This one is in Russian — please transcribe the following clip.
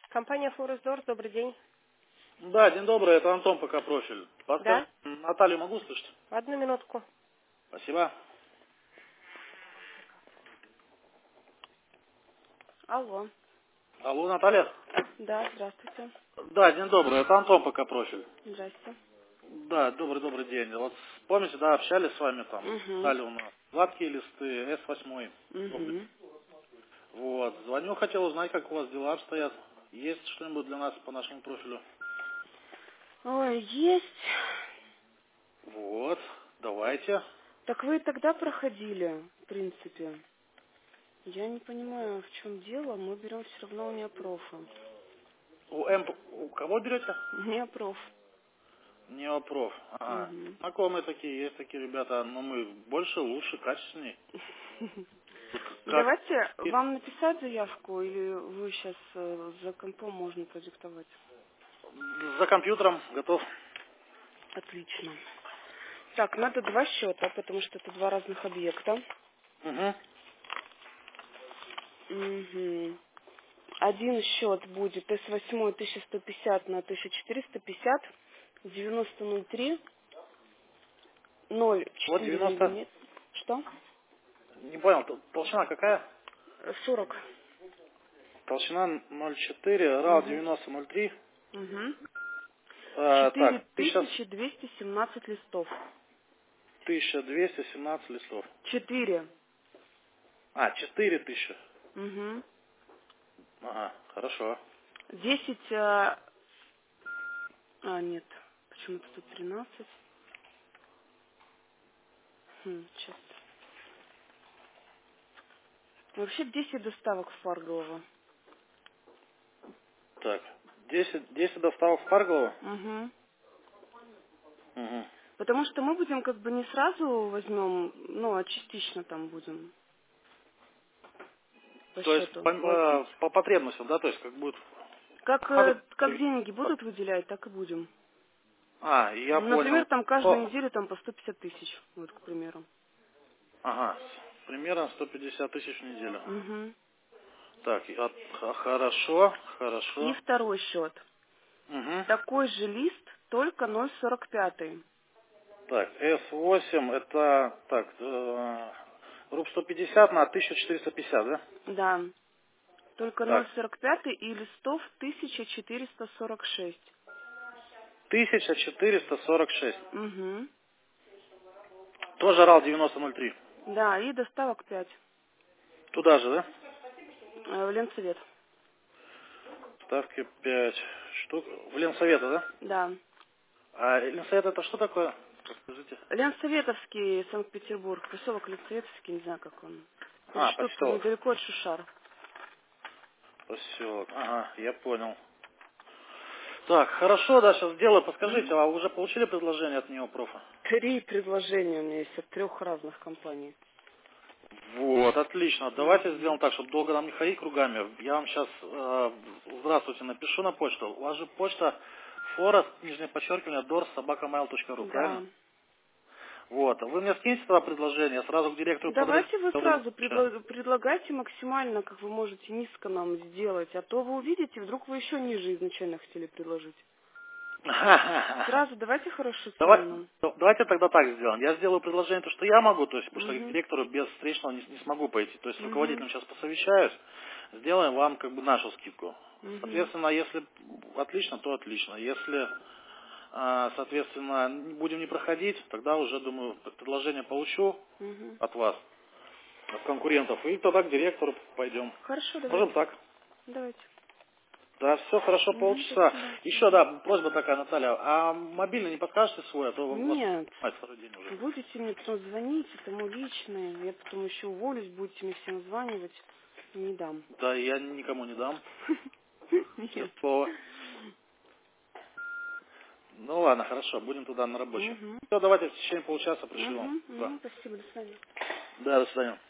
Компания Форестдор, добрый день. Да, день добрый, это Антон, пока профиль. Подскажи, Да? Наталью могу слышать? Одну минутку. Спасибо. Алло. Алло, Наталья? Да, здравствуйте. Да, день добрый, это Антон, пока профиль. Здрасте. Да, добрый день. Вот помните, да, общались с вами там, Угу. дали у нас гладкие листы, С8. Угу. Вот, звоню, хотел узнать, как у вас дела обстоят. Есть что-нибудь для нас по нашему профилю? Ой, есть. Вот, давайте. Так вы тогда проходили, в принципе. Я не понимаю, в чем дело. Мы берем все равно у неопрофа. У кого берете? Неопроф. Неопроф. Ага. Угу. Знакомые такие, есть такие ребята, но мы больше, лучше, качественней. Как? Давайте вам написать заявку, или вы сейчас за компом можно продиктовать? За компьютером готов. Отлично. Так, надо два счета, потому что это два разных объекта. Угу. Угу. Один счет будет С8 1150 на 1450, 9003, Вот 0,4 90. единиц. Что? Не понял, толщина какая? 40. Толщина 0,4, RAL Угу. 90,03. Угу. Так, 4217 листов. 1217 листов. 4. 4000. Угу. Ага, хорошо. 10. Нет. Почему-то тут 13. Сейчас. Вообще 10 доставок в Фаргово. Так, 10 доставок в Парголово. Угу. Угу. Потому что мы будем как бы не сразу возьмем, ну, а частично там будем по То есть счету платить. по потребностям, да, то есть как будет... Как деньги будут выделять, так и будем. Я Например, понял. там каждую неделю там по 150 тысяч, вот, к примеру. Ага, примерно 150 тысяч в неделю. Угу. Так, хорошо, И хорошо. второй счет. Угу. Такой же лист, только 0,45. Так, S8 это, так, руб 150 на 1450, да? Да. Только Так, 0,45 и листов 1446. 1446. Угу. Тоже RAL 9003. Да, и доставок 5. Туда же, да? В Ленсовет. Ставки 5 штук. В Ленсовета, да? Да. А Ленсовет это что такое? Расскажите. Ленсоветовский, Санкт-Петербург, поселок Ленсоветовский, не знаю, как он. Короче, тут Поселок. недалеко от Шушар. Поселок. Ага, я понял. Так, хорошо, да, сейчас сделаю. Подскажите, Мгм. а вы уже получили предложение от Неопрофа? 3 предложения у меня есть от 3 разных компаний. Вот, отлично. Давайте Мгм. сделаем так, чтобы долго нам не ходить кругами. Я вам сейчас здравствуйте напишу на почту. У вас же почта forest, нижнее подчеркивание, dors@mail.ru, правильно? Да. Вот. Вы мне скиньте тогда предложение, я сразу к директору Давайте вы говорю. сразу предлагайте максимально, как вы можете, низко нам сделать, а то вы увидите, вдруг вы еще ниже изначально хотели предложить. Сразу давайте хорошую цену нам. Давайте тогда так сделаем. Я сделаю предложение, то, что я могу, то есть, потому что к Угу. директору без встречного не смогу пойти. То есть с Угу. руководителем сейчас посовещаюсь, сделаем вам как бы нашу скидку. Угу. Соответственно, если отлично, то отлично. Если, соответственно, будем не проходить, тогда уже, думаю, предложение получу Угу. от вас, от конкурентов, и тогда к директору пойдем. Хорошо, Можем давайте. так. Давайте. Да, все хорошо, Угу, полчаса. спасибо. Еще, Угу. да, просьба такая, Наталья, а мобильный не подскажете свой, а то у вас Нет. второй день уже. Будете мне потом звонить, это мой личный. Я потом еще уволюсь, будете мне всем званивать. Не дам. Да, я никому не дам. Честное Нет. слово. Ну ладно, хорошо, будем туда на рабочем. Угу. Все, давайте в течение получаса пришлю вам. Угу. Да. Угу. Спасибо, до свидания. Да, до свидания.